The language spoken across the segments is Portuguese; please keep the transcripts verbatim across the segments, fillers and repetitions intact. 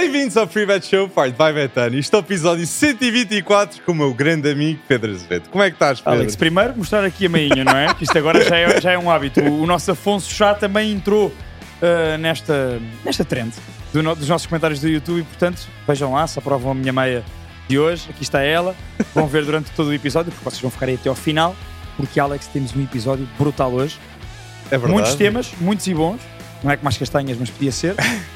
Bem-vindos ao Free Bet Show, parte by Betano. Isto é o episódio cento e vinte e quatro com o meu grande amigo Pedro Azevedo. Como é que estás, Pedro? Alex, primeiro mostrar aqui a meinha, não é? Que isto agora já é, já é um hábito. O, o nosso Afonso Chá também entrou uh, nesta, nesta trend do no, dos nossos comentários do YouTube e, portanto, vejam lá, se aprovam a minha meia de hoje. Aqui está ela. Vão ver durante todo o episódio, porque vocês vão ficar aí até ao final, porque, Alex, temos um episódio brutal hoje. É verdade. Muitos temas, muitos e bons. Não é como as castanhas, mas podia ser.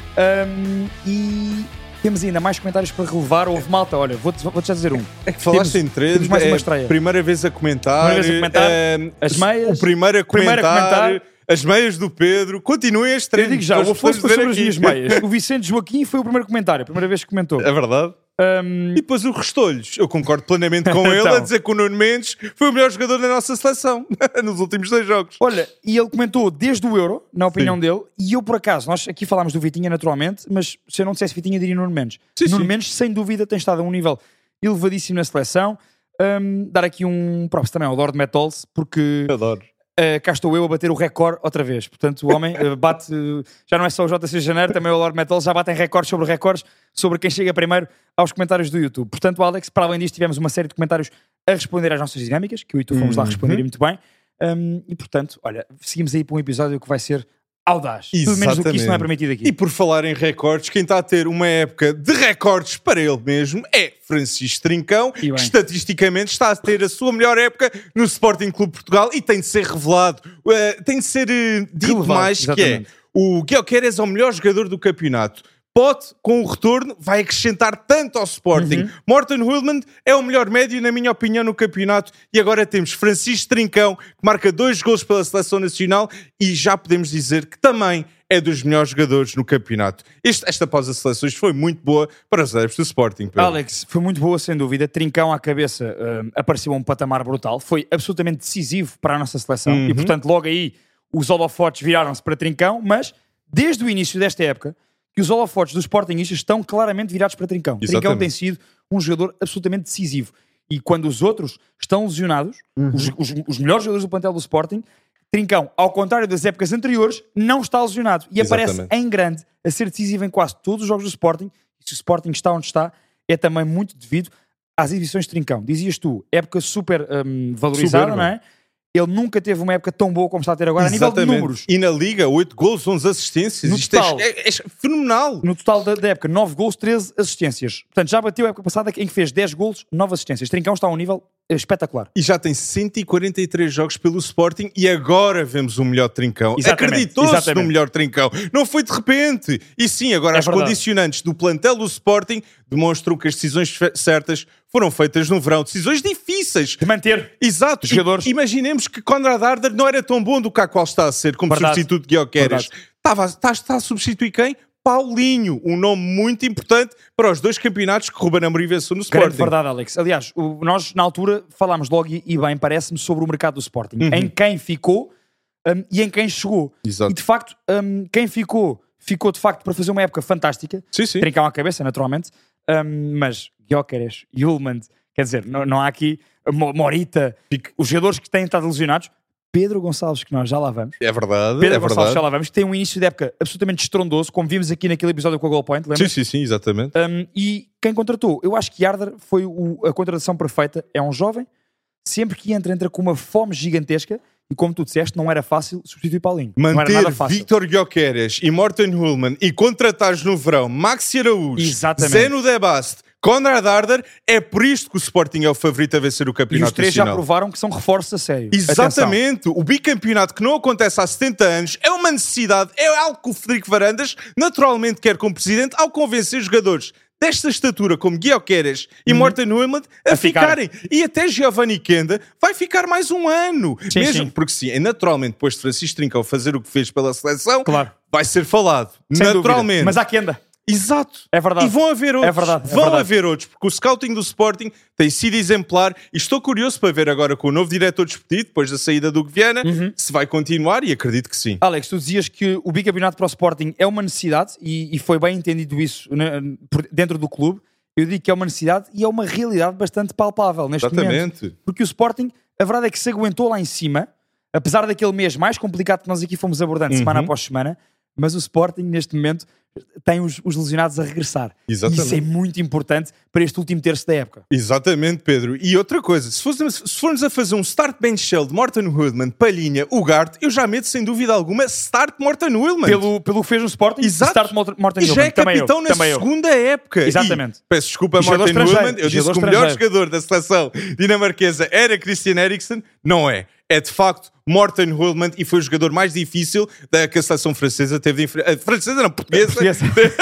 Um, e temos ainda mais comentários para relevar. Houve malta, olha, vou-te vou já dizer um. É que falaste temos, em trend, temos mais uma é estreia. Primeira vez a comentar. Primeira vez a comentar. É, as meias. O primeiro a comentar. Primeiro a comentar. As meias do Pedro. Continuem as trends. Eu digo já, o Afonso foi sobre as minhas meias. O Vicente Joaquim foi o primeiro comentário, a primeira vez que comentou. É verdade. Um... E depois o Restolhos. Eu concordo plenamente com ele Então. a dizer que o Nuno Mendes foi o melhor jogador da nossa seleção nos últimos dois jogos. Olha, e ele comentou desde o Euro, na opinião Sim. dele, e eu por acaso, nós aqui falámos do Vitinha naturalmente, mas se eu não dissesse Vitinha diria Nuno Mendes. Sim, Nuno sim. Mendes, sem dúvida, tem estado a um nível elevadíssimo na seleção. Um, dar aqui um props também ao Lord Metals, porque Adoro. uh, cá estou eu a bater o recorde outra vez. Portanto, o homem uh, bate, uh, já não é só o J C de Janeiro, também o Lord Metals, já batem recordes sobre recordes sobre quem chega primeiro aos comentários do YouTube. Portanto, Alex, para além disto, tivemos uma série de comentários a responder às nossas dinâmicas, que eu e tu fomos lá responder e muito bem. Um, e portanto, olha, seguimos aí para um episódio que vai ser audaz. Tudo menos do que isso não é permitido aqui. E por falar em recordes, quem está a ter uma época de recordes para ele mesmo é Francisco Trincão, que estatisticamente está a ter a sua melhor época no Sporting Clube Portugal e tem de ser revelado, uh, tem de ser uh, dito Relevado, mais exatamente. que é o Gyökeres é o melhor jogador do campeonato. Pode, com o retorno, vai acrescentar tanto ao Sporting. Uhum. Morten Hulman é o melhor médio, na minha opinião, no campeonato. E agora temos Francisco Trincão, que marca dois golos pela Seleção Nacional e já podemos dizer que também é dos melhores jogadores no campeonato. Este, esta pausa de seleções foi muito boa para os adeptos do Sporting. Pedro. Alex, foi muito boa, sem dúvida. Trincão à cabeça um, apareceu a um patamar brutal. Foi absolutamente decisivo para a nossa seleção. Uhum. E, portanto, logo aí os holofotes viraram-se para Trincão, mas desde o início desta época que os holofotes dos Sportingistas estão claramente virados para Trincão. Exatamente. Trincão tem sido um jogador absolutamente decisivo. E quando os outros estão lesionados, Uhum. os, os, os melhores jogadores do plantel do Sporting, Trincão, ao contrário das épocas anteriores, não está lesionado. E aparece Exatamente. em grande a ser decisivo em quase todos os jogos do Sporting. E se o Sporting está onde está, é também muito devido às exibições de Trincão. Dizias tu, época super hum, valorizada, Soberba. não é? Ele nunca teve uma época tão boa como está a ter agora, Exatamente. a nível de números. E na Liga, oito golos, onze assistências. No Isto total. é, é, é fenomenal. No total da, da época, nove golos, treze assistências. Portanto, já bateu a época passada em que fez dez golos, nove assistências. Trincão está a um nível espetacular. E já tem cento e quarenta e três jogos pelo Sporting e agora vemos o melhor Trincão. Exatamente, Acreditou-se exatamente. no melhor Trincão. Não foi de repente. E sim, agora É as verdade. condicionantes do plantel do Sporting demonstram que as decisões fe- certas foram feitas no verão. Decisões difíceis. De manter. Exato. Jogadores. I- Imaginemos que Conrad Arder não era tão bom do que a qual está a ser como Verdade. substituto de Gyökeres. Verdade. Estava, está, está a substituir quem? Paulinho. Um nome muito importante para os dois campeonatos que Ruben Amorim venceu no Grande Sporting. verdade, Alex. Aliás, o- nós na altura falámos logo e, e bem, parece-me, sobre o mercado do Sporting. Uhum. Em quem ficou um, e em quem chegou. Exato. E de facto, um, quem ficou, ficou de facto para fazer uma época fantástica. Sim, sim. Trincão à cabeça, naturalmente. Um, mas Gyökeres, Yulman, quer dizer, não, não há aqui Mo- Morita, os jogadores que têm estado lesionados. Pedro Gonçalves, que nós já lá vamos. É verdade. Pedro é Gonçalves, verdade. já lá vamos, que tem um início de época absolutamente estrondoso, como vimos aqui naquele episódio com a Goal Point, lembra? Sim, sim, sim, exatamente. Um, e quem contratou? Eu acho que Arder foi o- a contratação perfeita. É um jovem, sempre que entra, entra com uma fome gigantesca. E como tu disseste, não era fácil substituir Paulinho. não era Manter nada fácil. Victor Gyökeres e Morten Hulman e contratares no verão Maxi Araújo, Exatamente. Zeno Debast, Conrad Arder, é por isto que o Sporting é o favorito a vencer o E os campeonato três já nacional. provaram que são reforços a sério. Exatamente. O bicampeonato que não acontece há setenta anos é uma necessidade, é algo que o Frederico Varandas naturalmente quer como presidente ao convencer jogadores desta estatura como Gyökeres e Uhum. Morten Hulman a, A ficar. ficarem. E até Giovanni Kenda vai ficar mais um ano. Sim, Mesmo sim. porque sim, é naturalmente depois de Francisco Trincão fazer o que fez pela seleção, Claro. vai ser falado. Sem naturalmente. dúvida. Mas há quem anda. Exato. É verdade. E vão haver outros. É verdade, é vão verdade. haver outros, porque o scouting do Sporting tem sido exemplar e estou curioso para ver agora com o novo diretor desportivo, depois da saída do Viana, Uhum. se vai continuar e acredito que sim. Alex, tu dizias que o bicampeonato para o Sporting é uma necessidade e, e foi bem entendido isso né, por- dentro do clube. Eu digo que é uma necessidade e é uma realidade bastante palpável neste momento. Exatamente. Porque o Sporting, a verdade é que se aguentou lá em cima, apesar daquele mês mais complicado que nós aqui fomos abordando Uhum. semana após semana, mas o Sporting neste momento tem os, os lesionados a regressar. Exatamente. E isso é muito importante para este último terço da época. Exatamente, Pedro. E outra coisa, se formos, se formos a fazer um start bench shell de Morten Hoodman, Palhinha, Ugarte, eu já meto sem dúvida alguma start Morten Hoodman. Pelo, pelo que fez no Sporting, Exato. start Morten E já é capitão na também segunda eu. época. Exatamente. E, peço desculpa a Jogador Morten estrangeiro. Hoodman, eu disse Jogador que o melhor estrangeiro. jogador da seleção dinamarquesa era Christian Eriksen. Não é. É de facto Morten Hoodman e foi o jogador mais difícil da que a seleção francesa teve de enfrentar. Francesa não, portuguesa. Portuguesa.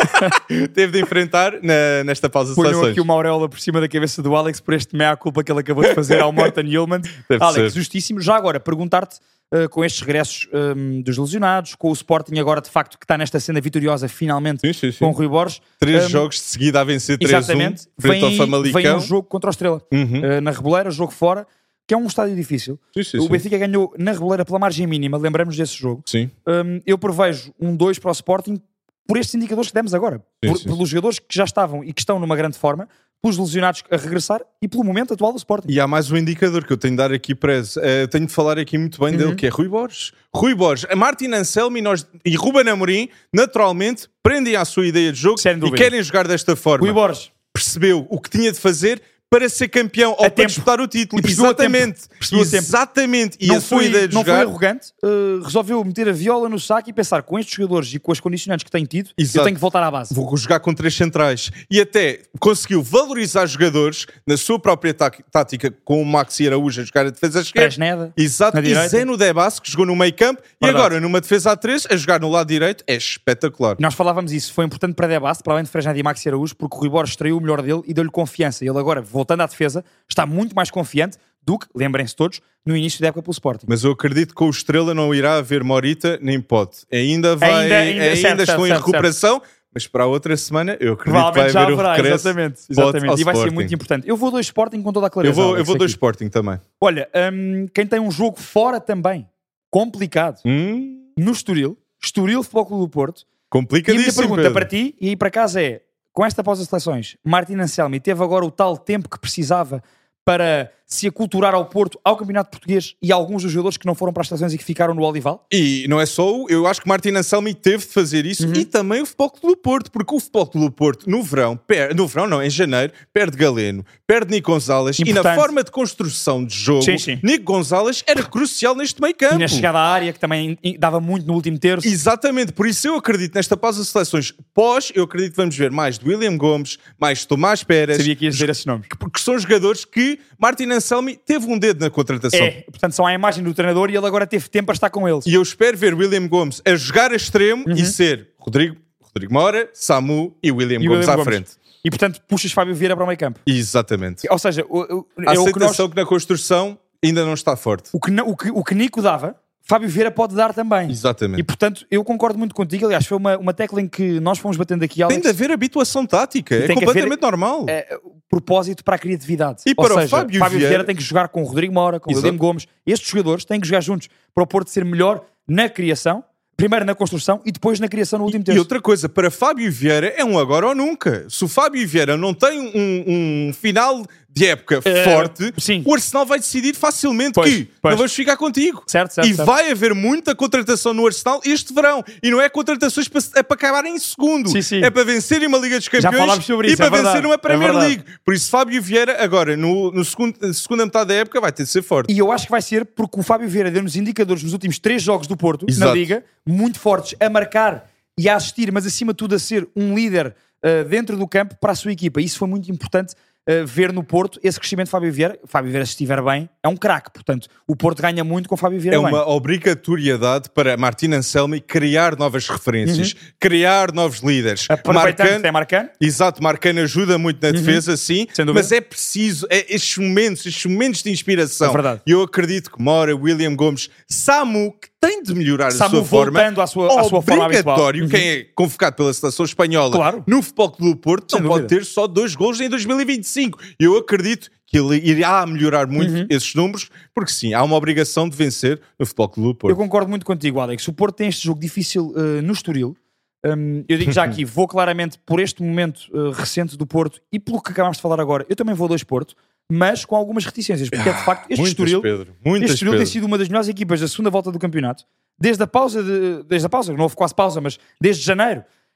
teve de enfrentar na, nesta pausa de Ponham seleções. aqui uma auréola por cima da cabeça do Alex por este meia-culpa que ele acabou de fazer ao Morten Hoodman. Alex, ser. justíssimo. Já agora, perguntar-te, uh, com estes regressos um, dos lesionados, com o Sporting agora de facto que está nesta cena vitoriosa finalmente Sim, sim, sim. com o Rui Borges. Três um, jogos de seguida a vencer três a um Exatamente. frente Vem, ao Famalicão. vem um jogo contra o Estrela. Uhum. Uh, na Reboleira, jogo fora, que é um estádio difícil. Sim, sim, o sim. Benfica ganhou na Reboleira pela margem mínima, lembramos desse jogo. Sim. Um, eu prevejo um dois para o Sporting por estes indicadores que demos agora. Sim, por, sim. Pelos jogadores que já estavam e que estão numa grande forma, pelos lesionados a regressar e pelo momento atual do Sporting. E há mais um indicador que eu tenho de dar aqui preso. Uh, tenho de falar aqui muito bem Uhum. dele, que é Rui Borges. Rui Borges, a Martin Anselmi nós, e Ruben Amorim, naturalmente, prendem à sua ideia de jogo Sem e dúvida. querem jogar desta forma. Rui Borges Percebeu o que tinha de fazer para ser campeão ou para tempo. disputar o título. E percebeu a Exatamente. tempo. Percebeu a tempo. Exatamente. E não a sua foi, ideia de não jogar... foi arrogante, uh, resolveu meter a viola no saco e pensar com estes jogadores e com as condicionantes que tem tido, Exato. eu tenho que voltar à base. Vou jogar com três centrais. E até conseguiu valorizar jogadores na sua própria tá- tática, com o Maxi Araújo a jogar a defesa esquerda. Presneda, Exato. na E direita. Zeno Debas, que jogou no meio campo. E Verdade. agora, numa defesa a três, a jogar no lado direito, é espetacular. Nós falávamos isso, foi importante para Debate, para além de Fresneda e Maxi Araújo, porque o Rui Borges extraiu o melhor dele e deu-lhe confiança. Ele agora, voltando à defesa, está muito mais confiante do que, lembrem-se todos, no início da época pelo Sporting. Mas eu acredito que com o Estrela não irá haver Morita nem Pote. Ainda vai, Ainda- ainda- ainda, certo, estão certo, em certo, recuperação, mas para a outra semana eu acredito que vai Provavelmente já haver o haverá, regresso. exatamente, Pote exatamente. ao E vai ser Sporting. muito importante. Eu vou do Sporting com toda a Eu clareza. vou, eu Alex, vou do aqui. Sporting também. Olha, hum, quem tem um jogo fora também, complicado, Hum, no Estoril, Estoril Futebol Clube do Porto. E a minha complicadíssimo, pergunta Pedro. para ti e aí para casa é, com esta pausa de seleções, Martin Anselmi teve agora o tal tempo que precisava para se aculturar ao Porto, ao Campeonato Português e a alguns dos jogadores que não foram para as seleções e que ficaram no Olival? E não é só o, eu acho que Martin Anselmi teve de fazer isso Uhum. e também o Futebol Clube do Porto, porque o Futebol Clube do Porto no verão, per, no verão não, em janeiro, perde Galeno, perde Nico Gonzalez e na Importante. forma de construção de jogo, Sim, sim. Nico Gonzalez era crucial neste meio campo. E na chegada à área, que também dava muito no último terço. Exatamente, por isso eu acredito nesta pausa de seleções pós, eu acredito que vamos ver mais de William Gomes, mais de Tomás Pérez, Sabia que ias dizer esses nomes. porque são jogadores que Martin Anselmi teve um dedo na contratação. É, portanto são à imagem do treinador e ele agora teve tempo para estar com eles. E eu espero ver William Gomes a jogar a extremo Uhum. e ser Rodrigo, Rodrigo Mora, Samu e William E o Gomes William à Gomes. frente. E portanto puxas Fábio Vieira para o meio campo. Exatamente. Ou seja, o, o, A é o que, nós, aceitação que na construção ainda não está forte. o, que, não- o, que, o que Nico dava, Fábio Vieira pode dar também. Exatamente. E portanto eu concordo muito contigo. Aliás, foi uma, uma tecla em que nós fomos batendo aqui, Tem Alex. de haver habituação tática, é tem que completamente haver- normal. É, propósito para a criatividade. E Ou para o seja, Fábio Fábio Vieira- Vieira tem que jogar com o Rodrigo Mora, com o Exato. William Gomes. Estes jogadores têm que jogar juntos para o Porto ser melhor na criação, primeiro na construção e depois na criação no último E terço. outra coisa, para Fábio Vieira é um agora ou nunca. Se o Fábio Vieira não tem um, um final de época Eh, forte, sim. o Arsenal vai decidir facilmente Pois, que pois. não vamos ficar contigo. Certo, certo, e certo. vai haver muita contratação no Arsenal este verão. E não é contratações para, é para acabar em segundo. Sim, sim. É para vencerem uma Liga dos Campeões falámos sobre e isso, para é verdade, vencer uma é Premier verdade. League. Por isso, Fábio Vieira, agora, no, no segundo, na segunda metade da época, vai ter de ser forte. E eu acho que vai ser porque o Fábio Vieira deu-nos indicadores nos últimos três jogos do Porto, Exato. na Liga, muito fortes, a marcar e a assistir, mas acima de tudo a ser um líder uh, dentro do campo para a sua equipa. Isso foi muito importante uh, ver no Porto esse crescimento de Fábio Vieira. Fábio Vieira, se estiver bem, é um craque. Portanto, o Porto ganha muito com o Fábio Vieira É bem. uma obrigatoriedade para Martin Anselmi criar novas referências, criar novos líderes. Uhum. Aproveitando que tem Marcano. Exato, Marcano ajuda muito na defesa, sim, Sem dúvida. mas é preciso é, estes momentos, estes momentos de inspiração. É verdade. E eu acredito que Mora, William Gomes, Samu, que tem de melhorar Samu a sua forma. voltando à sua- à sua forma habitual. Obrigatório, quem é convocado pela seleção espanhola Claro. no Futebol Clube do Porto Sem não pode dúvida. ter só dois golos em dois mil e vinte e cinco. Eu acredito que ele irá melhorar muito Uhum. esses números, porque sim, há uma obrigação de vencer no Futebol Clube do Porto. Eu concordo muito contigo, Alex. O Porto tem este jogo difícil uh, no Estoril. Um, eu digo já aqui, vou claramente por este momento uh, recente do Porto e pelo que acabámos de falar agora, eu também vou dois Porto, mas com algumas reticências, porque é de facto este Muitas, Estoril, Pedro, muitas, este Estoril tem Pedro. sido uma das melhores equipas da segunda volta do campeonato, desde a pausa, de, desde a pausa, não houve quase pausa, mas desde janeiro,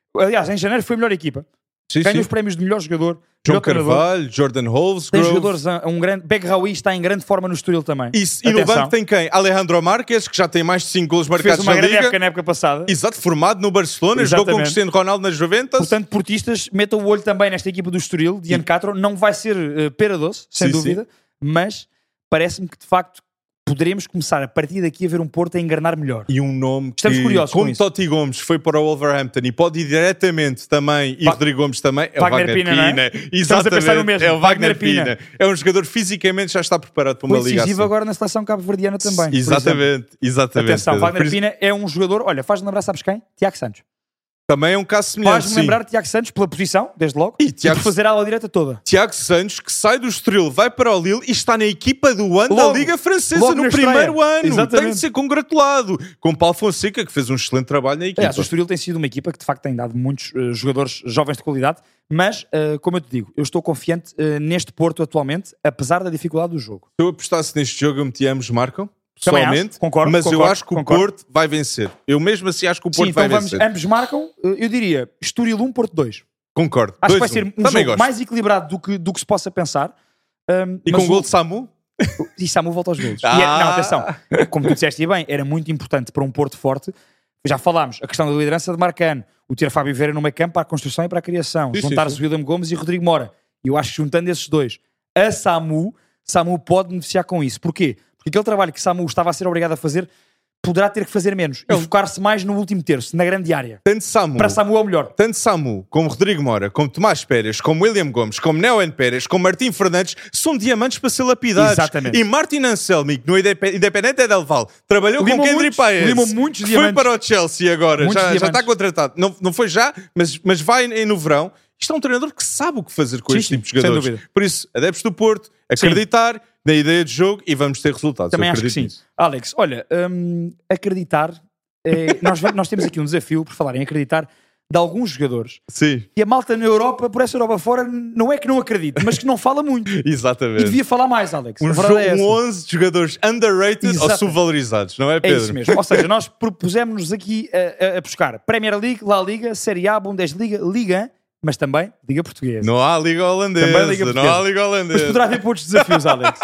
Aliás, em janeiro foi a melhor equipa. Sim, Ganha sim. os prémios de melhor jogador. João melhor treinador. Carvalho, Jordan Tem Holsgrove. jogadores a um grande... Beg Raui está em grande forma no Estoril também. E, e no Atenção. banco tem quem? Alejandro Marques, que já tem mais de cinco golos Fez marcados uma na grande Liga. época na época passada. Exato, formado no Barcelona, jogou com o Exatamente. Cristiano Ronaldo nas Juventus. Portanto, portistas, metam o olho também nesta equipa do Estoril, de Ian Castro. Não vai ser uh, pera doce, sem Sim, dúvida, mas parece-me que de facto poderemos começar a partir daqui a ver um Porto a enganar melhor. E um nome Estamos que, curiosos com como isso. Totti Gomes foi para o Wolverhampton e pode ir diretamente também, e Va- Rodrigo Gomes também, é Wagner o Wagner Pina, não é? Pina. Estamos a Exatamente, pensar no mesmo. é o Wagner, Wagner Pina. Pina. É um jogador fisicamente já está preparado para uma Foi liga decisivo assim. agora na seleção cabo-verdiana também. por exemplo. Exatamente, exatamente. Atenção, Pedro. Wagner Por isso, Pina é um jogador, olha, faz-me lembrar, sabes quem? Tiago Santos. também é um caso semelhante. Faz-me sim. lembrar de Tiago Santos pela posição, desde logo, E e, Tiago- por fazer a ala direita toda. Tiago Santos, que sai do Estoril, vai para o Lille e está na equipa do ano Logo, da Liga Francesa logo no na primeiro estreia. ano. Exatamente. Tem de ser congratulado. Com Paulo Fonseca, que fez um excelente trabalho na equipa. Aliás, o Estoril tem sido uma equipa que de facto tem dado muitos uh, jogadores jovens de qualidade, mas, uh, como eu te digo, eu estou confiante uh, neste Porto atualmente, apesar da dificuldade do jogo. Se eu apostasse neste jogo, eu metia ambos marcam. Também Pessoalmente, acho, concordo, mas eu concordo, acho que concordo. o Porto vai vencer. Eu mesmo assim acho que o Porto Sim, vai então vamos, vencer. ambos marcam, uh, eu diria Estoril um, Porto dois. Concordo. Acho que dois vai um. ser um Também jogo gosto. mais equilibrado do que, do que se possa pensar. Um, E mas com o gol de Samu? E Samu volta aos golos. Ah. E é- não, atenção, como tu disseste bem, era muito importante para um Porto forte. Já falámos, a questão da liderança de Marcano, o ter Fábio Vieira no meio campo para a construção e para a criação, Sim, sim, juntar-se sim. William Gomes e Rodrigo Mora. E eu acho que juntando esses dois, a Samu, Samu pode beneficiar com isso. Porquê? Porque aquele trabalho que Samu estava a ser obrigado a fazer, poderá ter que fazer menos e Ele- focar-se mais no último terço, na grande área. Tanto Samu, Para Samu é o melhor. tanto Samu, como Rodrigo Mora, como Tomás Pérez, como William Gomes, como Neuen Pérez, como Martim Fernandes, são diamantes para ser lapidados. Exatamente. E Martin Anselmi, que no Indep- Independente Del Val, trabalhou Limou com Kendry muitos, Paes. limou muitos Foi diamantes. para o Chelsea agora, Muitos já, já diamantes. está contratado. Não, não foi já, mas, mas vai em- no verão. Isto é um treinador que sabe o que fazer com Sim, este sim, tipo de sem jogadores. dúvida. Por isso, adeptos do Porto, acreditar na ideia de jogo e vamos ter resultados. Também Eu acho que acredito sim. nisso. Alex, olha, hum, acreditar, eh, nós, nós temos aqui um desafio, por falar em acreditar, de alguns jogadores. Sim, E a malta na Europa, por essa Europa fora, não é que não acredite, mas que não fala muito. E exatamente. devia falar mais, Alex. Um, a jo- verdade é essa. um onze de jogadores underrated ou Exato. subvalorizados, não é, É Pedro? isso mesmo. Ou seja, nós propusemos-nos aqui a, a- a buscar Premier League, La Liga, Série A, Bundesliga, Liga, mas também Liga Portuguesa. Não há Liga Holandesa. Também Liga não Portuguesa. há Liga Mas Holandesa. poderá haver para outros desafios, Alex.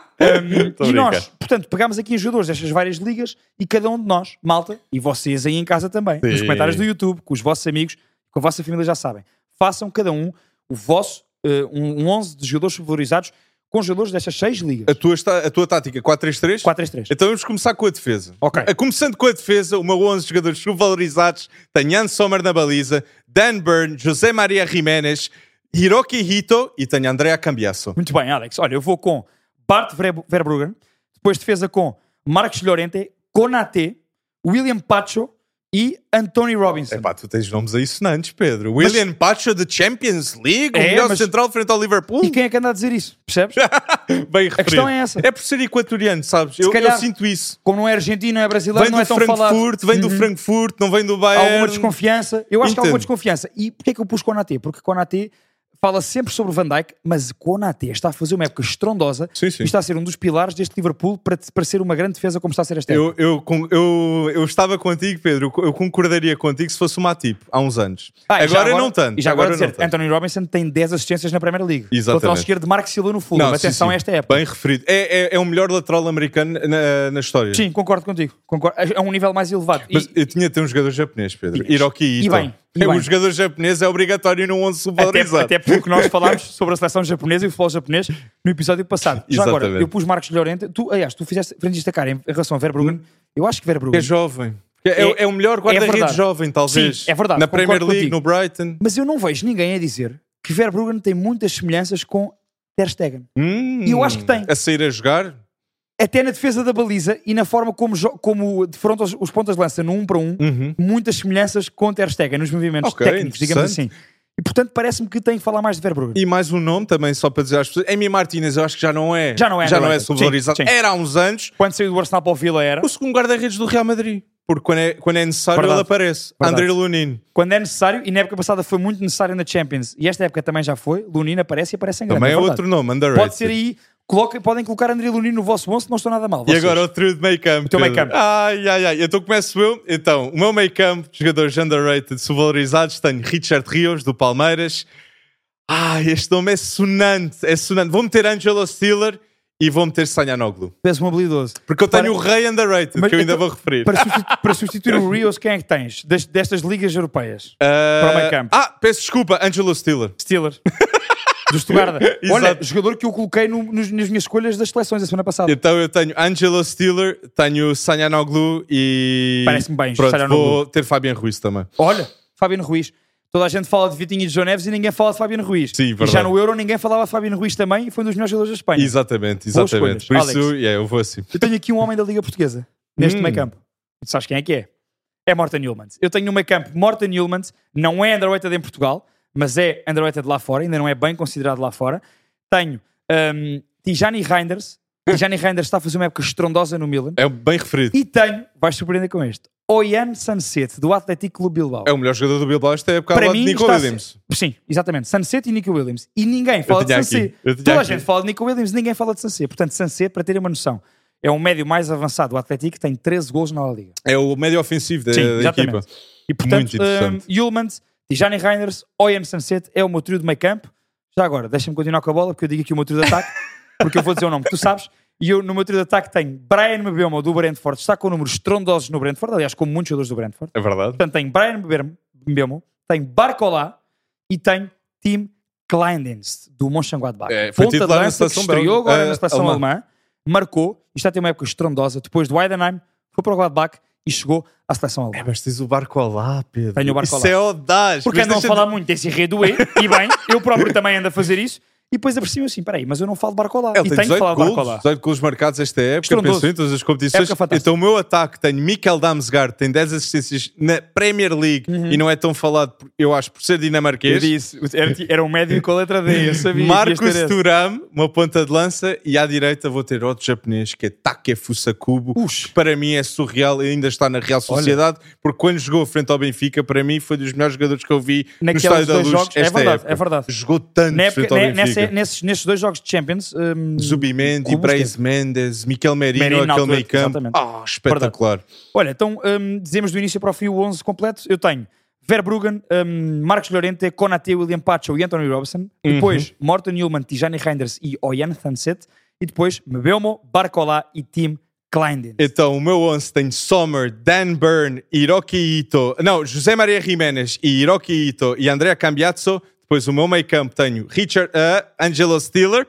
Um, Tô e a nós, brincar. portanto, pegámos aqui em jogadores destas várias ligas e cada um de nós, malta, e vocês aí em casa também, nos Sim. comentários do YouTube, com os vossos amigos, com a vossa família já sabem, façam cada um o vosso uh, um, um onze de jogadores favorizados com jogadores destas seis ligas. A tua, esta- a tua tática quatro três três? quatro três três. Então vamos começar com a defesa. Ok. A- Começando com a defesa, o meu onze de jogadores subvalorizados tem Jan Sommer na baliza, Dan Burn, José Maria Jiménez, Hiroki Hito e tenho Andrea Cambiasso. Muito bem, Alex. Olha, eu vou com Bart Ver- Verbruggen, depois defesa com Marcos Llorente, Konaté, William Pacho e Anthony Robinson. Epá, tu tens nomes aí sonantes, Pedro. William Pacho da Champions League, o É, melhor mas- central frente ao Liverpool. E quem é que anda a dizer isso? Percebes? Bem referido. questão é essa. É por ser equatoriano, sabes? Eu, calhar- eu sinto isso. Como não é argentino, não é brasileiro, Vem não do é tão falado. Frankfurt, vem do Uhum. Frankfurt, não vem do Há Bayern. alguma desconfiança. Eu acho que há alguma Entendo. desconfiança. E porquê é que eu pus Konaté? Porque Konaté fala sempre sobre Van Dijk, mas Konaté está a fazer uma época estrondosa Sim, sim. e está a ser um dos pilares deste Liverpool para, para ser uma grande defesa como está a ser esta época. Eu, eu, con- eu, eu estava contigo, Pedro. Eu concordaria contigo se fosse uma tipo há uns anos. Ah, e já agora, não tanto. E já agora, não dizer, tanto. Anthony Robinson tem dez assistências na Premier League. Exatamente. Lateral esquerdo de Marco Silva no Fulham. Não, sim, Atenção sim. a esta época. Bem referido. É, é, é o melhor lateral americano na, na história. Sim, concordo contigo. Concordo. É um nível mais elevado. Mas E- eu tinha de ter um jogador japonês, Pedro. Tinhas. Hiroki Ito. E bem, e O bem. jogador japonês é obrigatório num onze Até, subvalorizado. até porque nós falámos sobre a seleção japonesa e o futebol japonês no episódio passado. Já agora, Exatamente. eu pus Marcos Llorente. Tu, aliás, tu fizeste frente a cara em relação a Verbruggen. Eu acho que Verbruggen. É jovem. É, É- é o melhor guarda-redes verdade. jovem, talvez. Sim, é verdade, Na concordo Premier League, contigo. no Brighton. Mas eu não vejo ninguém a dizer que Verbruggen tem muitas semelhanças com Ter Stegen. Hum, E eu acho que tem. A sair a jogar? Até na defesa da baliza e na forma como, jo- como defronta os, os pontas de lança no um para um, Uhum. muitas semelhanças com Ter Stegen nos movimentos Ok, técnicos, digamos interessante. assim. E portanto parece-me que tem que falar mais de Verbruggen. E mais um nome também, só para dizer às pessoas. Emi Martínez, eu acho que já não é. Já não é Já não é underrated. subvalorizado. Sim, sim. Era há uns anos Quando saiu do Arsenal para o Vila era. o segundo guarda-redes do Real Madrid. Porque quando é, quando é necessário Verdade. ele aparece. Verdade. André Lunin. Quando é necessário, e na época passada foi muito necessário na Champions, e esta época também já foi, Lunin aparece e aparece em grande. Também é verdade. outro nome, underrated. Pode ser aí Coloquem, podem colocar André Lunin no vosso onze, não estou nada mal. E Vocês. agora o trio de meio campo. O teu meio campo. Ai, ai, ai. Então começo eu. Então, o meu meio campo, jogadores underrated, subvalorizados, tenho Richard Rios, do Palmeiras. Ai, este nome é sonante. É sonante. Vou meter Angelo Stiller e vou meter Sanhanoglu. Peço-me habilidoso. Porque eu tenho Para- o rei underrated, Mas que eu ainda então, vou referir. Para substituir, para substituir o Rios, quem é que tens? Des- destas ligas europeias. Ah, para o meio campo. Ah, peço desculpa, Angelo Stiller. Steelers. Do Stuttgart. Olha, Exato. jogador que eu coloquei no- nos- nas minhas escolhas das seleções a semana passada. Então eu tenho Angelo Stiller, tenho Sanhanoglu e... Parece-me bem, Pronto, Sanhanoglu. vou ter Fabian Ruiz também. Olha, Fabiano Ruiz. Toda a gente fala de Vitinho e de João Neves e ninguém fala de Fabiano Ruiz. Sim, e verdade. já no Euro ninguém falava de Fabiano Ruiz também e foi um dos melhores jogadores da Espanha. Exatamente, Boas exatamente. Por escolhas. isso, Alex. yeah, eu vou assim. Eu tenho aqui um homem da Liga Portuguesa, neste Hum. meio campo. E tu sabes quem é que é? É Morten Hjulmand. Eu tenho no meio campo Morten Hjulmand, não é underrated em Portugal, mas é underrated lá fora, ainda não é bem considerado lá fora. Tenho um, Tijani Reinders. Tijani Reinders está a fazer uma época estrondosa no Milan. É bem referido. E tenho, vais surpreender com este, Oyan Sanset, do Atlético Clube Bilbao. É o melhor jogador do Bilbao esta época ao Para lado de mim, Nico está a Williams. ser- Sim, exatamente. Sanset e Nico Williams. E ninguém fala de tinha Sanset. aqui, eu tinha Toda a aqui. gente fala de Nico Williams, ninguém fala de Sanset. Portanto, Sanset, para terem uma noção, é um médio mais avançado do Atlético que tem treze golos na La Liga. É o médio ofensivo da, Sim, da exatamente. equipa. E portanto, Muito interessante. um, Hjulmand, Tijani Reinders, Oyan Sanset é o meu trio de meio campo. Já agora, deixa-me continuar com a bola, porque eu digo aqui o meu trio de ataque, porque eu vou dizer o nome que tu sabes. E eu, no meu trio de ataque, tenho Brian Mbeumo, do Brentford, está com números estrondosos no Brentford, aliás, como muitos jogadores do Brentford. É verdade. Portanto, tenho Brian Mbeumo, tenho Barcola e tenho Tim Kleindienst, do Mönchengladbach. É, foi Ponta de titular na lança, que seleção estreou belga, agora eh, na seleção alemã. alemã, marcou, e está a ter uma época estrondosa, depois do Heidenheim, foi para o Gladbach e chegou à seleção alemã. É, mas tens o barco lá, Pedro. Tenho o barco Isso lá. é audaz. Porque Mas andam a deixa falar de- muito desse Redoé, e bem, eu próprio também ando a fazer isso, e depois apercebo assim, peraí, mas eu não falo de Barcola. Ele E tem tenho que dezoito falar de golos, Barcola. dezoito golos marcados esta época, Estrondoso. pensou em todas as competições. Época fantástica. Então o meu ataque tenho Mikkel Damsgaard, tem dez assistências na Premier League e não é tão falado, por- eu acho, por ser Eu dinamarquês. disse, era, era um médio com a letra D, eu sabia. que Marcos ias ter esse. Thuram, uma ponta de lança, e à direita vou ter outro japonês que é Takefusa Kubo, Ux. que para mim é surreal e ainda está na Real Sociedade, porque quando jogou frente ao Benfica, para mim foi dos melhores jogadores que eu vi no Naqueles Estádio da dois Luz jogos, é esta verdade, época. é verdade. Jogou tanto Na época, frente ao ne- Benfica. nessa- nesses, nesses dois jogos de Champions, hum, Zubimendi, Como Brais esteve? Mendes, Miquel Merino, Merino na aquele altura, meio campo. exatamente. Ah, espetacular. olha, então hum, dizemos do início para o fim o onze completo. Eu tenho Verbruggen, hum, Marcos Llorente, Konate, William Pacho e Anthony Robinson. Uhum. Depois Morten Hjulmand, Tijani Reinders e Oyan Sanset. E depois Mbeumo, Barcola e Tim Kleindienst. Então, o meu onze tem Sommer, Dan Burn, Hiroki Ito, não, José Maria Jiménez e Hiroki Ito e Andrea Cambiazzo. Depois o meu meio campo tenho Richard, uh, Angelo Stiller,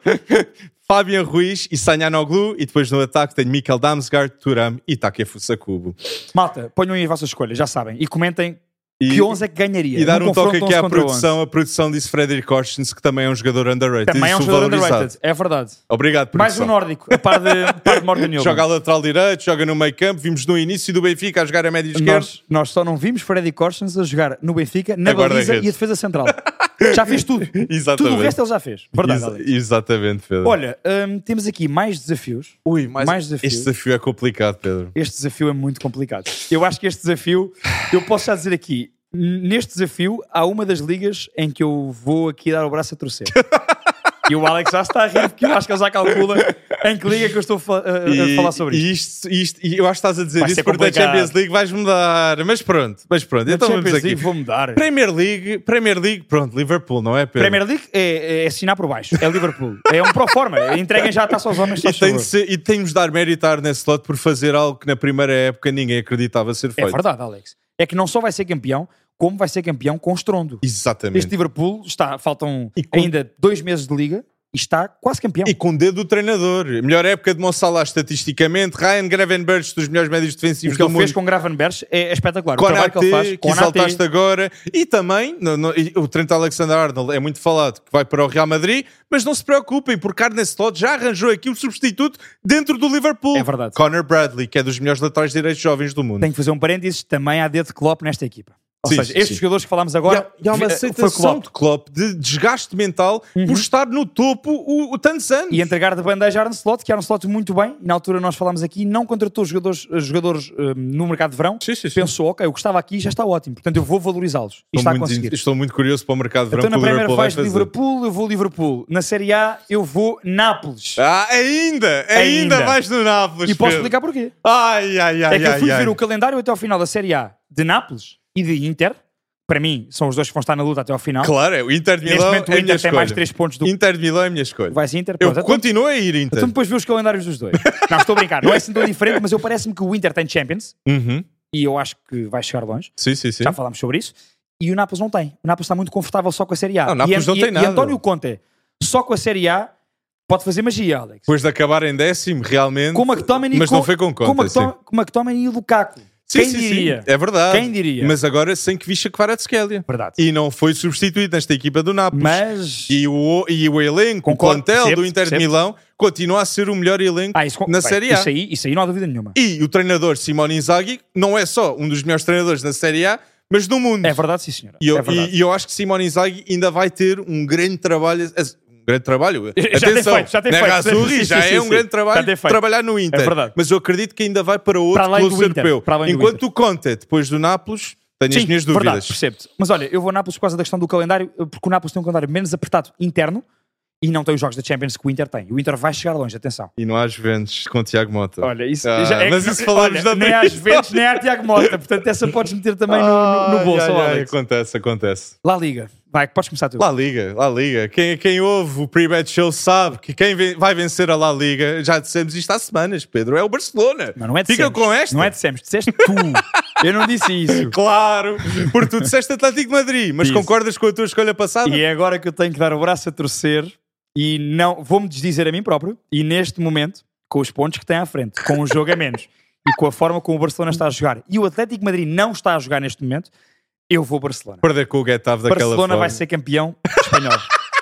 Fabian Ruiz e Sanhanoglu. E depois no ataque tenho Mikkel Damsgaard, Thuram e Takefusa Kubo. Malta, ponham aí as vossas escolhas, já sabem. E comentem E- que onze é que ganharia. E dar Num um toque confronto aqui à onze contra produção. A produção disse Frederick Orsens, que também é um jogador underrated. onze. Também é um e jogador subvalorizado. underrated, é verdade. Obrigado, Mais produção. um nórdico, a par de, a par de Morten Hjulmand. Joga a lateral direito, joga no meio campo. Vimos no início do Benfica a jogar a média esquerda. Nós, nós só não vimos Freddy Corsens a jogar no Benfica, na A baliza guarda-redes. e a defesa central. Já fez tudo. Exatamente. Tudo o resto ele já fez. Verdade, Ex- Alex. exatamente, Pedro. Olha, hum, temos aqui mais desafios. Ui, mas mais desafios. este desafio é complicado, Pedro. Este desafio é muito complicado. Eu acho que este desafio, eu posso já dizer aqui, n- neste desafio há uma das ligas em que eu vou aqui dar o braço a torcer. E o Alex já está a rir, porque eu acho que ele já calcula em que liga que eu estou a, fa- a- a E, falar sobre e isto. isto, isto- e eu acho que estás a dizer Vai isso ser porque da complicado. Champions League vais mudar. Mas pronto, mas pronto. Na então vamos Champions aqui. League vou mudar. Premier League, Premier League, pronto, Liverpool, não é, Pedro? Premier League é, é assinar por baixo. É Liverpool. É um proforma. Entreguem já a taça aos homens. E, faz tem de favor. ser- e temos de dar mérito à Arne Slot por fazer algo que na primeira época ninguém acreditava ser É feito. verdade, Alex. É que não só vai ser campeão, como vai ser campeão com estrondo. Exatamente. Este Liverpool está, faltam E com- ainda dois meses de liga e está quase campeão. E com o dedo do treinador. Melhor época de Mo Salah estatisticamente. Ryan Gravenberch, dos melhores médios O defensivos que do ele mundo. fez com Gravenberch é, é espetacular. O trabalho que ele faz Konate, que com exaltaste agora. E também, no- no- e o Trent Alexander-Arnold é muito falado, que vai para o Real Madrid, mas não se preocupem, porque Arne Slot já arranjou aqui um substituto dentro do Liverpool. É verdade. Conor Bradley, que é dos melhores laterais direitos jovens do mundo. Tenho que fazer um parênteses, também há dedo de Klopp nesta equipa. Ou Sim, seja, sim, estes sim. jogadores que falámos E há, agora, e há uma foi aceitação Klopp. de Klopp, de desgaste mental por estar no topo o, o tantos anos. E entregar de bandeja a Arne Slot, que Arne Slot muito bem, e na altura nós falámos aqui, não contratou jogadores, jogadores um, no mercado de verão, Sim, sim, sim. pensou, ok, o que estava aqui já está ótimo, portanto eu vou valorizá-los. E está Estou a muito, conseguir. estou muito curioso para o mercado de verão Então na que o primeira Liverpool vai fase de fazer. Liverpool, eu vou Liverpool. Na Série A, eu vou Nápoles. Ah, ainda! Ainda, Ainda. vais no Nápoles, E posso Pedro. explicar porquê. Ai, ai, ai, É que eu ai, fui ai. ver o calendário até ao final da Série A de Nápoles e de Inter. Para mim, são os dois que vão estar na luta até ao final. Claro, é, o Inter de Neste Milão momento é o a minha Inter tem mais escolha. três pontos do que Inter de Milão é a minha escolha. vais Inter. Eu Pronto, então- continuo a ir Inter. Então depois vê os calendários dos dois. Não, estou a brincar. Não é assim tão diferente, mas eu parece-me que o Inter tem Champions Uhum. e eu acho que vai chegar longe. Sim, sim, sim. Já falámos sobre isso. E o Nápoles não tem. O Nápoles está muito confortável só com a Série A. Não, o Nápoles e, não e, tem e nada. António Conte, só com a Série A, pode fazer magia, Alex. Depois de acabar em décimo, realmente. Com o McTominay, Mas com, não foi com com o conta, McTom- sim. com o McTominay e o Lukaku. Sim, Quem sim, diria? sim. É verdade. Quem diria? Mas agora sem Kvisha Kvaratskhelia. Verdade. E não foi substituído nesta equipa do Nápoles. Mas... E o, e o elenco, Concordo, o plantel percebo, do Inter de percebo. Milão continua a ser o melhor elenco Ah, isso, na bem, Série A. Isso aí, isso aí não há dúvida nenhuma. E o treinador Simone Inzaghi não é só um dos melhores treinadores na Série A, mas do mundo. É verdade, sim, senhora. E eu, é verdade. e- e eu acho que Simone Inzaghi ainda vai ter um grande trabalho. Um grande trabalho. Já tem Atenção, feito, já tem na feito. Razuri Sim, já sim, é sim, um sim. grande Já trabalho tem feito. trabalhar no Inter. É verdade. Mas eu acredito que ainda vai para outro Para além do clube Inter, europeu. para além do Enquanto Inter. o Conte, depois do Nápoles, tenho as Sim, minhas verdade, dúvidas. percebo-te. Mas olha, eu vou a Nápoles por causa da questão do calendário, porque o Nápoles tem um calendário menos apertado interno e não tem os jogos da Champions que o Inter tem. O Inter vai chegar longe, atenção. E não há Juventus com o Tiago Mota. Olha, isso Ah, já é mas que- isso falamos olha, da nem às Juventus, nem à Tiago Mota. Portanto, essa podes meter também no, no, no bolso, Ai, ai, ai, Alex. acontece, acontece. La Liga. Vai, podes começar tu. La Liga, La Liga. Quem, quem ouve o Pre-Bet Show sabe que quem ve- vai vencer a La Liga, já dissemos isto há semanas, Pedro, é o Barcelona. Mas não é de Fica Semos. com esta. Não é de Semos, disseste tu. Eu não disse isso. Claro, porque tu disseste Atlético de Madrid, mas Isso. concordas com a tua escolha passada? E é agora que eu tenho que dar o braço a torcer e não vou-me desdizer a mim próprio. E neste momento, com os pontos que tem à frente, com o jogo a menos e com a forma como o Barcelona está a jogar e o Atlético de Madrid não está a jogar neste momento, eu vou Barcelona. Perder com o Getafe daquela Barcelona forma. vai ser campeão espanhol.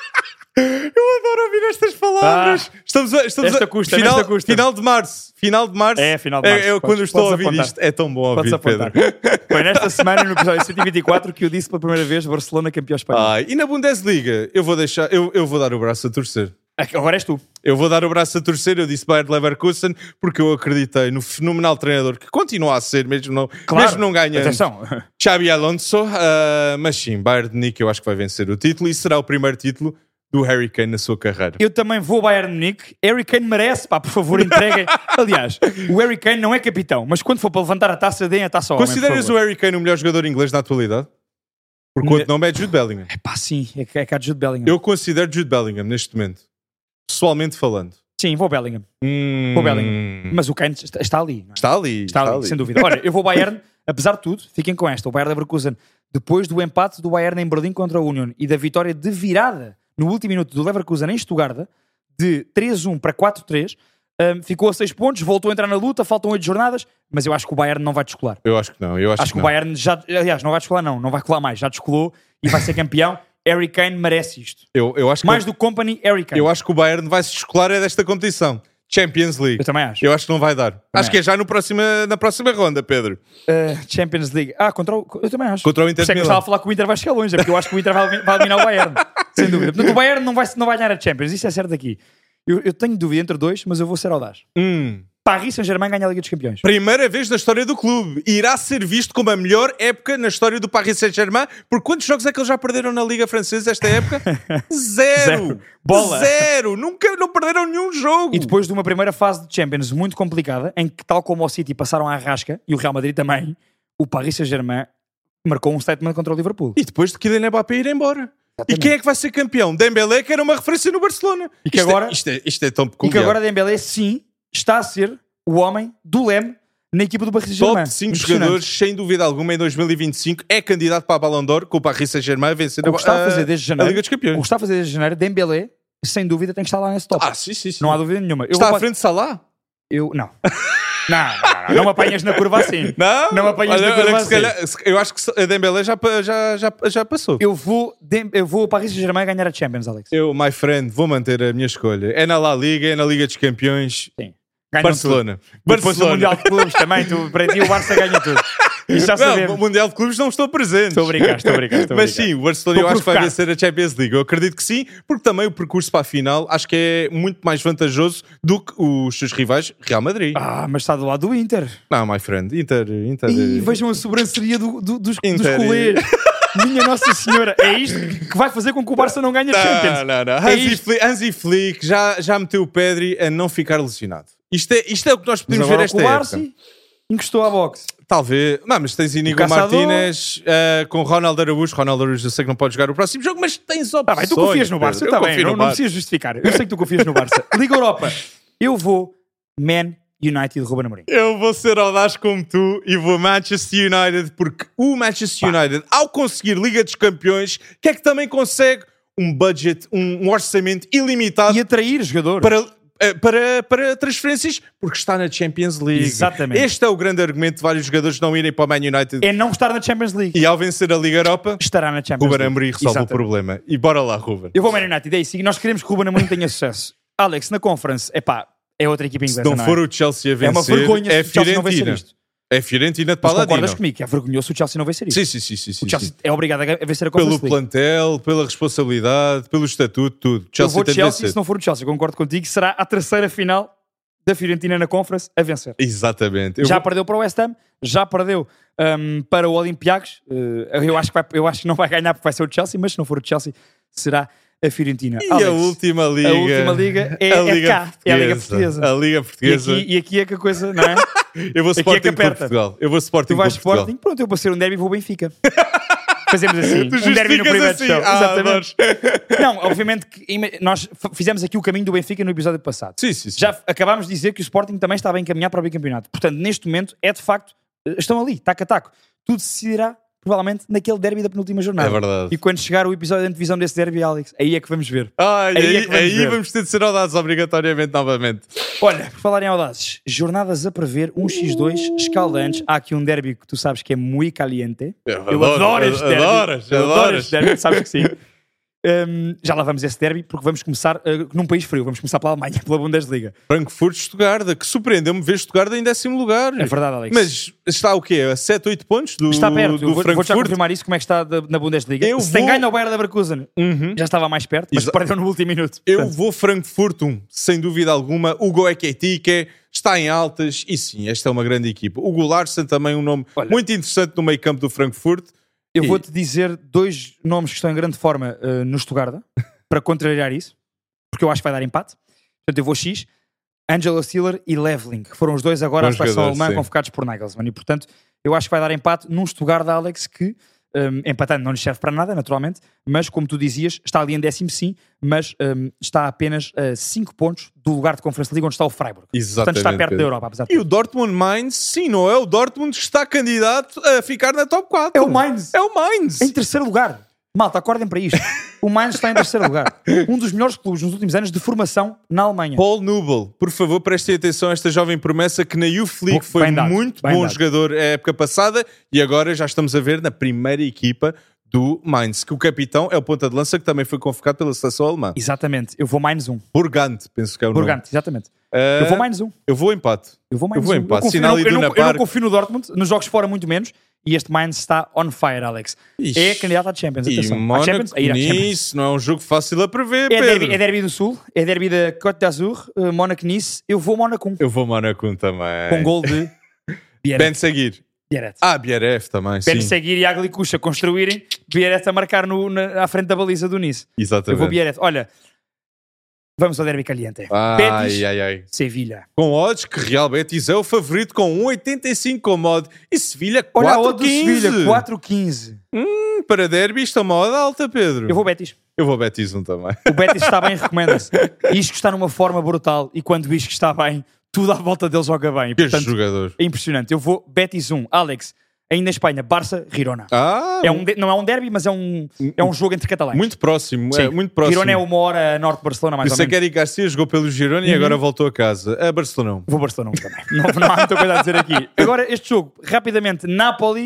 Eu adoro ouvir estas palavras. Ah, estamos a, estamos esta a- custa, final, esta custa. final de março. Final de março. É, final de março. É, eu, Podes- quando eu estou a podes ouvir apontar. isto, é tão bom Podes ouvir, apontar. Pedro. Foi nesta semana, no episódio cento e vinte e quatro, que eu disse pela primeira vez Barcelona campeão espanhol. Ai, e na Bundesliga, eu vou deixar, eu, eu vou dar o braço a torcer. Agora és tu. Eu vou dar o braço a torcer, eu disse Bayer Leverkusen, porque eu acreditei no fenomenal treinador que continua a ser, mesmo não, mesmo não ganhando. Atenção. Xabi Alonso, ah, mas sim, Bayern de Munique eu acho que vai vencer o título e será o primeiro título do Harry Kane na sua carreira. Eu também vou ao Bayern de Munique. Harry Kane merece, pá, por favor, entreguem. Aliás, o Harry Kane não é capitão, mas quando for para levantar a taça, deem a taça ao homem, por Consideras favor. o Harry Kane o melhor jogador inglês na atualidade? Porque o outro nome é Jude Bellingham. Pá, sim, é que é cá de Jude Bellingham. Eu considero Jude Bellingham neste momento. Pessoalmente falando. Sim, vou ao Bellingham. Hum, Vou ao Bellingham. Mas o Kane está, está ali. Não é? Está ali. Está ali, sem dúvida. Olha, eu vou ao Bayern, apesar de tudo, fiquem com esta. O Bayern Leverkusen, depois do empate do Bayern em Berlim contra a Union e da vitória de virada no último minuto do Leverkusen em Stuttgart, de três a um para quatro a três, um, ficou a seis pontos, voltou a entrar na luta, faltam oito jornadas, mas eu acho que o Bayern não vai descolar. Eu acho que não. Eu acho, Acho que o não. Bayern já, aliás, não vai descolar não, não vai colar mais, já descolou e vai ser campeão. Harry Kane merece isto. Eu, eu acho que Mais do que Company, Harry Kane. eu acho que o Bayern vai se descolar é desta competição. Champions League. Eu também acho. Eu acho que não vai dar. acho acho. que é já no próxima, na próxima ronda, Pedro. Uh, Champions League. Ah, contra o, eu também acho. Contra o Inter Por isso é de que eu Milão. estava a falar que o Inter vai chegar longe, é porque eu acho que o Inter vai, vai eliminar o Bayern. Sem dúvida. Portanto, o Bayern não vai, não vai ganhar a Champions, isso é certo aqui. Eu, eu tenho dúvida entre dois, mas eu vou ser audaz. Hum. Paris Saint-Germain ganha a Liga dos Campeões. Primeira vez na história do clube. Irá ser visto como a melhor época na história do Paris Saint-Germain. Por quantos jogos é que eles já perderam na Liga Francesa esta época? Zero. Zero. Bola. Zero. Nunca não perderam nenhum jogo. E depois de uma primeira fase de Champions muito complicada, em que, tal como o City passaram à rasca, e o Real Madrid também, o Paris Saint-Germain marcou um statement contra o Liverpool. E depois de Kylian Mbappé ir embora. Exatamente. E quem é que vai ser campeão? Dembélé, que era uma referência no Barcelona. E que isto, agora- é, isto, é, isto é tão E peculiar. que agora Dembélé, sim, está a ser o homem do leme na equipa do Paris Saint-Germain. Top cinco Impressionante. jogadores, sem dúvida alguma, em dois mil e vinte e cinco, é candidato para a Ballon d'Or com o Paris Saint-Germain a vencer O que está a fazer desde a janeiro, Liga dos o que Campeões. está a fazer desde janeiro, Dembélé, sem dúvida, tem que estar lá nesse top. Ah, sim, sim, sim. Não há dúvida nenhuma. Eu Está vou à frente de Salah? Eu, não. não, não, não, não me apanhas na curva assim. Não? Não me apanhas Olha- na curva olha que se assim. calhar- se- eu acho que a Dembélé já, pa- já, já, já passou. Eu vou, Dem- eu vou ao Paris Saint-Germain ganhar a Champions, Alex. Eu, my friend, vou manter a minha escolha. É na La Liga, é na Liga dos Campeões. Sim. Ganham Barcelona. tudo. Depois do Barcelona. Mundial de Clubes também, tu, para ti o Barça ganha tudo. Isso já Não, sabemos. o Mundial de Clubes não estou presente. Estou a brincar, estou a brincar. Estou a Mas brincar. sim, o Barcelona Estou eu a acho que vai provocar. vencer a Champions League. Eu acredito que sim, porque também o percurso para a final acho que é muito mais vantajoso do que os seus rivais Real Madrid. Ah, mas está do lado do Inter. Não, my friend, Inter... Inter E vejam a sobranceria do, do, dos, dos Inter. colês. Minha Nossa Senhora, é isto que vai fazer com que o Barça não ganhe a Champions. Não, não, não. É Hansi isto. Flick, Hansi Flick já, já meteu o Pedri a não ficar lesionado. Isto é, isto é o que nós Mas podemos ver agora esta com o época. Barça encostou à boxe. Talvez. Não, mas tens Inigo Caçador. Martínez uh, com Ronaldo Araújo. Ronaldo Araújo eu sei que não pode jogar o próximo jogo, mas tens opções. Tá bem, tu confias no Barça, Pedro. está Eu bem, confio não, no não Barça. precisas justificar. Eu sei que tu confias no Barça. Liga Europa, eu vou Man United Ruben Amorim. Eu vou ser audaz como tu e vou Manchester United, porque o Manchester Pá. United, ao conseguir Liga dos Campeões, que é que também consegue um budget, um, um orçamento ilimitado E atrair jogadores. para, eh, para, para transferências, porque está na Champions League. Exatamente. Este é o grande argumento de vários jogadores não irem para o Man United. É não estar na Champions League. E ao vencer a Liga Europa, Estará na Champions Ruben League. Amorim resolve Exatamente. o problema. E bora lá, Ruben. Eu vou Man United, é isso. E nós queremos que o Ruben Amorim tenha sucesso. Alex, na Conference, é pá, é outra equipa inglesa, Se não não for é? o Chelsea a vencer, É uma vergonha é se o Chelsea não vencer Fiorentina. isto. É Fiorentina de Mas Paladino. concordas comigo que é vergonhoso se o Chelsea não vencer isto. Sim, sim, sim, sim, sim, O Chelsea sim. é obrigado a vencer a Pelo Conference League. plantel, pela responsabilidade, pelo estatuto, tudo. Eu Chelsea vou tem de de Chelsea, vencer. se não for o Chelsea, concordo contigo, será a terceira final da Fiorentina na Conference a vencer. Exatamente. Eu Já vou- perdeu para o West Ham, já perdeu hum, para o Olympiacos. Uh, eu, acho que vai- eu acho que não vai ganhar porque vai ser o Chelsea, mas se não for o Chelsea, será a Fiorentina. E Alex, a última liga? a última liga é- é cá, é a Liga Portuguesa. A Liga e, Portuguesa. aqui, e aqui é que a coisa, não é? Eu vou aqui é Sporting que por aperta. Portugal. Eu vou Sporting Tu vais por Portugal. Sporting, pronto, eu vou ser um derby e vou Benfica. Fazemos assim, Tu um derby no justificas primeiro assim. show. Ah, Exatamente. Não, obviamente que ima- nós f- fizemos aqui o caminho do Benfica no episódio passado. Sim, sim, sim. Já f- acabámos de dizer que o Sporting também está bem encaminhado para o bicampeonato. Portanto, neste momento, é de facto, eh, estão ali, taco a taco. Tudo se decidirá, provavelmente, naquele derby da penúltima jornada. É verdade. E quando chegar o episódio de antevisão desse derby, Alex, aí é que vamos ver. Ai, Aí aí, é que vamos aí ver. vamos ter de ser audaces obrigatoriamente novamente. Olha, por falar em audazes, jornadas a prever, um por dois, escaldantes. Há aqui um derby que tu sabes que é muito caliente. Eu Eu adoro, adoro este derby. adoras, Eu adoro adoras. este derby, sabes que sim. Hum, já lá vamos esse derby porque vamos começar uh, num país frio. Vamos começar pela Alemanha, pela Bundesliga. Frankfurt, Stuttgart, que surpreendeu-me ver Stuttgart em décimo lugar. É verdade, Alex. Mas está o quê? A sete, oito pontos do, Está perto. do Eu vou, vou já Frankfurt? confirmar isso, como é que está da- na Bundesliga. Eu Se tem vou- ganho ao Bayern Leverkusen, Uhum. já estava mais perto, mas Exa- perdeu no último minuto. Eu Portanto, vou Frankfurt um, sem dúvida alguma. Hugo Ekitike está em altas e sim, esta é uma grande equipa. O Larsen também um nome Olha. muito interessante no meio campo do Frankfurt. eu e- vou-te dizer dois nomes que estão em grande forma uh, no Stuttgart para contrariar isso, porque eu acho que vai dar empate. Portanto, eu vou X. Angelo Stiller e Levling, que foram os dois agora à Bons seleção jogadores, alemã sim. convocados por Nagelsmann. E, portanto, eu acho que vai dar empate num Stuttgart, Alex, que um, empatando não lhe serve para nada, naturalmente, mas, como tu dizias, está ali em décimo sim, mas um, está a apenas a cinco pontos do lugar de Conference League onde está o Freiburg. Exatamente. Portanto, está perto Pedro. da Europa, apesar de E tudo. o Dortmund Mainz, sim, não é o Dortmund que está candidato a ficar na top quatro. É o Mainz. É o Mainz. Em terceiro lugar. Malta, acordem para isto. O Mainz está em terceiro lugar. Um dos melhores clubes nos últimos anos de formação na Alemanha. Paul Nubel, por favor, prestem atenção a esta jovem promessa que na Youth League Bom, foi bem dado, muito bem bom dado. jogador a época passada e agora já estamos a ver na primeira equipa do Mainz, que o capitão é o ponta de lança que também foi convocado pela seleção alemã. Exatamente. Eu vou Mainz um. Burgant, penso que é o Burgant, exatamente. nome. Eu Uh, vou Mainz um. eu vou empate. Eu vou Mainz Eu vou um. empate. confio- Sinal eu, não, eu, Iduna não, eu não Park. confio no Dortmund, nos jogos fora muito menos, e este Mainz está on fire, Alex. Ixi. É candidato à Champions, E atenção. À Mónaco, Champions, a ir à Champions. Nice, não é um jogo fácil a prever, É Pedro. derby, é derby do Sul, é derby da Côte d'Azur, uh, Mónaco-Nice. Eu vou Mónaco um, Eu vou Mónaco também. com gol de Ben Biarritz. Seguir. Biarritz. Ah, Bieref também, Ben sim. Seguir e Aglicucha construírem, Biarritz a marcar no, na, à frente da baliza do Nice. Eu Exatamente. vou Biarritz. Olha, vamos ao derby caliente. Ai, Betis, ai, ai. Sevilha. Com odds que Real Betis é o favorito com um vírgula oitenta e cinco com mod e Sevilha Olha a quatro odd do vírgula quinze. Sevilha, quatro quinze. Hum, para derby isto é uma odd alta, Pedro. Eu vou Betis. Eu vou Betis um também. O Betis está bem, recomenda-se. Isco está numa forma brutal e quando o Isco está bem, tudo à volta dele joga bem. Que Portanto, jogador. é impressionante. Eu vou Betis um. Alex, ainda em Espanha, Barça, Girona. Ah, É um de- não é um derby, mas é um, é um jogo entre catalães. muito próximo. Sim. É, muito próximo. Girona é uma hora a norte de Barcelona, mais ou Pensei menos. que Eric Garcia jogou pelo Girona e Uhum. agora voltou a casa. A Barcelona. Vou Barcelona um também. Não, não há muita coisa a dizer aqui. Agora, este jogo, rapidamente, Napoli,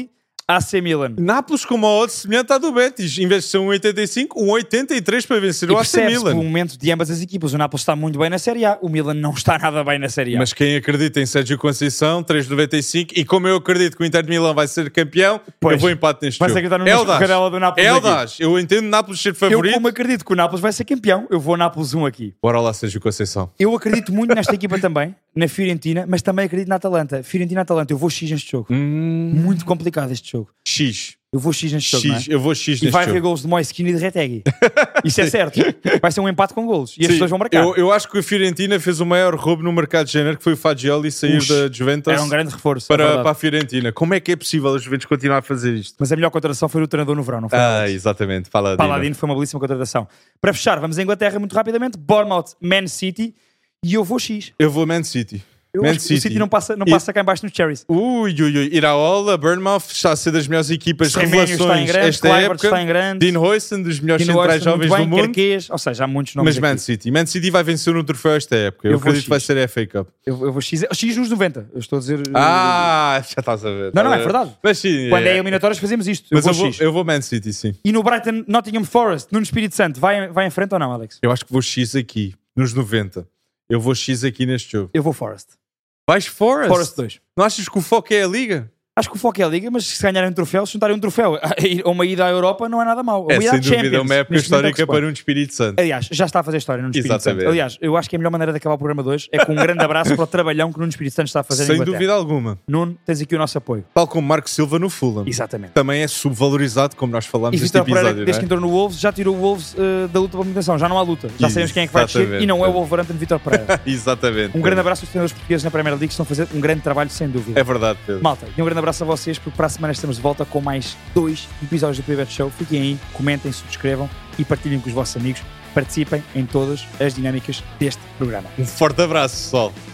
A C Milan. Nápoles com uma odd semelhante à do Betis. Em vez de ser um oitenta e cinco, um oitenta e três para vencer E o A C percebe-se Milan. pelo momento de ambas as equipas. O Nápoles está muito bem na Série A, o Milan não está nada bem na Série A. Mas quem acredita em Sérgio Conceição, três vírgula noventa e cinco, e como eu acredito que o Inter de Milão vai ser campeão, Pois. eu vou empate neste Vai jogo. acreditar numa É audaz. escorregadela do Nápoles É aqui. audaz. Eu entendo Nápoles ser Eu, favorito. como acredito que o Nápoles vai ser campeão, eu vou Nápoles um aqui. Bora lá, Sérgio Conceição. Eu acredito muito nesta equipa também, na Fiorentina, mas também acredito na Atalanta. Fiorentina-Atalanta, eu vou X neste jogo. Hum, Muito complicado este jogo. X. Eu vou X neste jogo, não é? X. Eu vou X E neste vai haver jogo. gols de Moiskin e de Retegui. Isso é certo. Vai ser um empate com gols. E as Sim, pessoas vão marcar. Eu, eu acho que a Fiorentina fez o maior roubo no mercado de janeiro, que foi o Fagioli sair Ux, da Juventus Era um grande reforço. é para, verdade. para a Fiorentina. Como é que é possível a Juventus continuar a fazer isto? Mas a melhor contratação foi o treinador no verão, não foi? Ah, exatamente. Paladino. Paladino foi uma belíssima contratação. Para fechar, vamos à Inglaterra muito rapidamente. Bournemouth, Man City. E eu vou X. Eu vou Man City. Eu Man acho que o City não passa, não E- passa cá em baixo nos Cherries. Ui, ui, ui. Iraola, Bournemouth está a ser das melhores equipas de Semenyo está em revelações grande, esta Kluivert época. está em grande. Dean Royston, dos melhores Tino centrais Weston jovens muito bem, do mundo. Kerkez, ou seja, há muitos nomes Mas Man aqui. City. Man City vai vencer um troféu esta época. Eu, Eu vou acredito que vai X. ser a F A Cup. Eu, eu vou X, X nos noventa. Eu estou a dizer. Ah, já estás a ver. Não, não, tá a é ver. verdade. Mas sim. Quando é eliminatórias fazemos isto. Eu Mas vou eu vou, X. eu vou Man City, sim. E no Brighton, Nottingham Forest, no Espírito Santo, vai, vai em frente ou não, Alex? Eu acho que vou X aqui, nos noventa. Eu vou X aqui neste jogo. Eu vou Forest. Vais Forest? Forest dois. Não achas que o foco é a Liga? Acho que o foco é a Liga, mas se ganharem um troféu, se juntarem um troféu a uma ida à Europa, não é nada mau. Uma É, ida sem à dúvida, Champions, uma época neste momento é o que histórica se pode. para um Espírito Santo. Aliás, já está a fazer história no Espírito Santo. Exatamente. Aliás, eu acho que a melhor maneira de acabar o programa de hoje é com um grande abraço para o trabalhão que o Nuno Espírito Santo está a fazer Sem em Inglaterra. dúvida alguma. Nuno, tens aqui o nosso apoio. Tal como Marco Silva no Fulham. Exatamente. Também é subvalorizado, como nós falámos E neste Vitor Pereira, episódio, desde que não é? entrou no Wolves, já tirou o Wolves uh, da luta pela manutenção. Já não há luta. Já sabemos quem é que vai descer Exatamente. e não é o Wolverhampton Vitor Pereira. Exatamente. Um grande abraço aos treinadores portugueses na Premier League que estão a fazer um grande trabalho, sem dúvida. É verdade, Pedro. Malta, e um grande abraço a vocês, porque para a semana estamos de volta com mais dois episódios do Private Show. Fiquem aí, comentem, subscrevam e partilhem com os vossos amigos. Participem em todas as dinâmicas deste programa. Um forte abraço, pessoal.